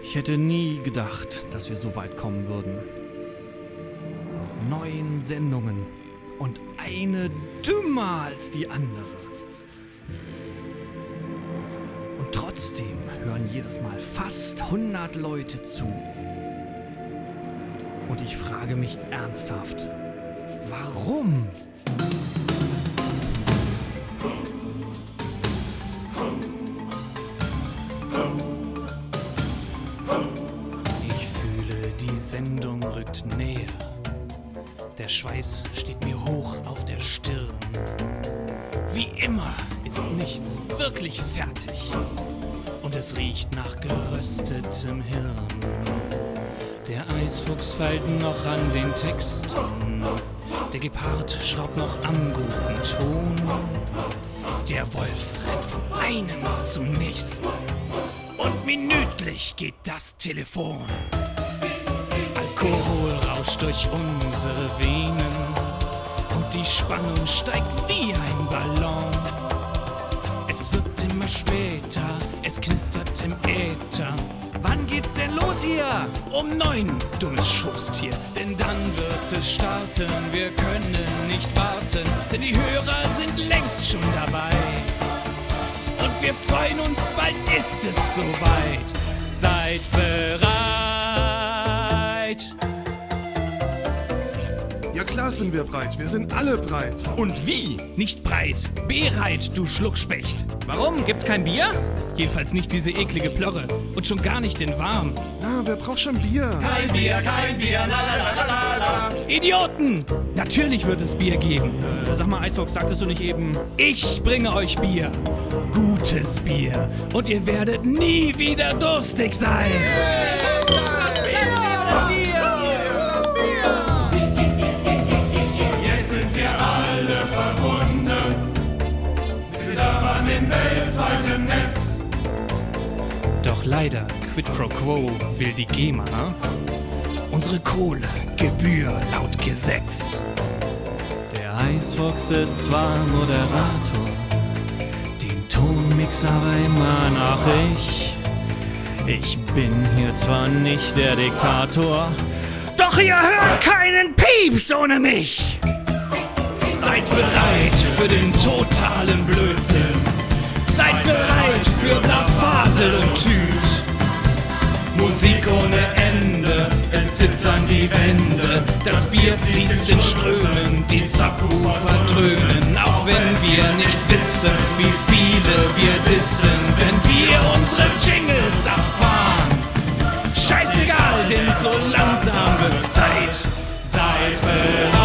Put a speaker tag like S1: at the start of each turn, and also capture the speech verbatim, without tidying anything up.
S1: Ich hätte nie gedacht, dass wir so weit kommen würden. Neun Sendungen und eine dümmer als die andere. Und trotzdem hören jedes Mal fast hundert Leute zu. Und ich frage mich ernsthaft, warum? Ich fühle, die Sendung rückt näher. Der Schweiß steht mir hoch auf der Stirn. Wie immer ist nichts wirklich fertig. Und es riecht nach geröstetem Hirn. Der Eisfuchs feilt noch an den Texten. Der Gepard schraubt noch am guten Ton. Der Wolf rennt von einem zum nächsten. Und minütlich geht das Telefon. Alkohol rauscht durch unsere Venen. Und die Spannung steigt wie ein Ballon. Es wird immer später, es knistert im Äther. Wann geht's denn los hier? Um neun, dummes Schoßtier. Denn dann wird es starten, wir können nicht warten. Denn die Hörer sind längst schon dabei. Und wir freuen uns, bald ist es soweit. Seid bereit.
S2: Ja klar sind wir breit, wir sind alle breit.
S1: Und wie? Nicht breit, bereit, du Schluckspecht. Warum? Gibt's kein Bier? Jedenfalls nicht diese eklige Plörre. Und schon gar nicht in warm.
S2: Na, wer braucht schon Bier?
S3: Kein Bier, kein Bier, la la la la la.
S1: Idioten! Natürlich wird es Bier geben. Äh, sag mal, Eisfuchs, sagtest du nicht eben... Ich bringe euch Bier. Gutes Bier. Und ihr werdet nie wieder durstig sein.
S3: Jetzt sind wir alle verbunden. Mit Servern im weltweiten Netz.
S1: Doch leider, quid pro quo will die GEMA unsere Kohle, Gebühr laut Gesetz. Der Eisfuchs ist zwar Moderator, den Ton mix aber immer noch ich. Ich bin hier zwar nicht der Diktator, doch ihr hört keinen Pieps ohne mich. Seid bereit für den totalen Blödsinn. Seid bereit für Blavasel und Tüt. Musik ohne Ende, es zittern die Wände. Das Bier fließt in Strömen, die Subwoofer dröhnen. Auch wenn wir nicht wissen, wie viele wir dissen, wenn wir unsere Jingles abfahren. Scheißegal, denn so langsam wird's Zeit. Seid bereit.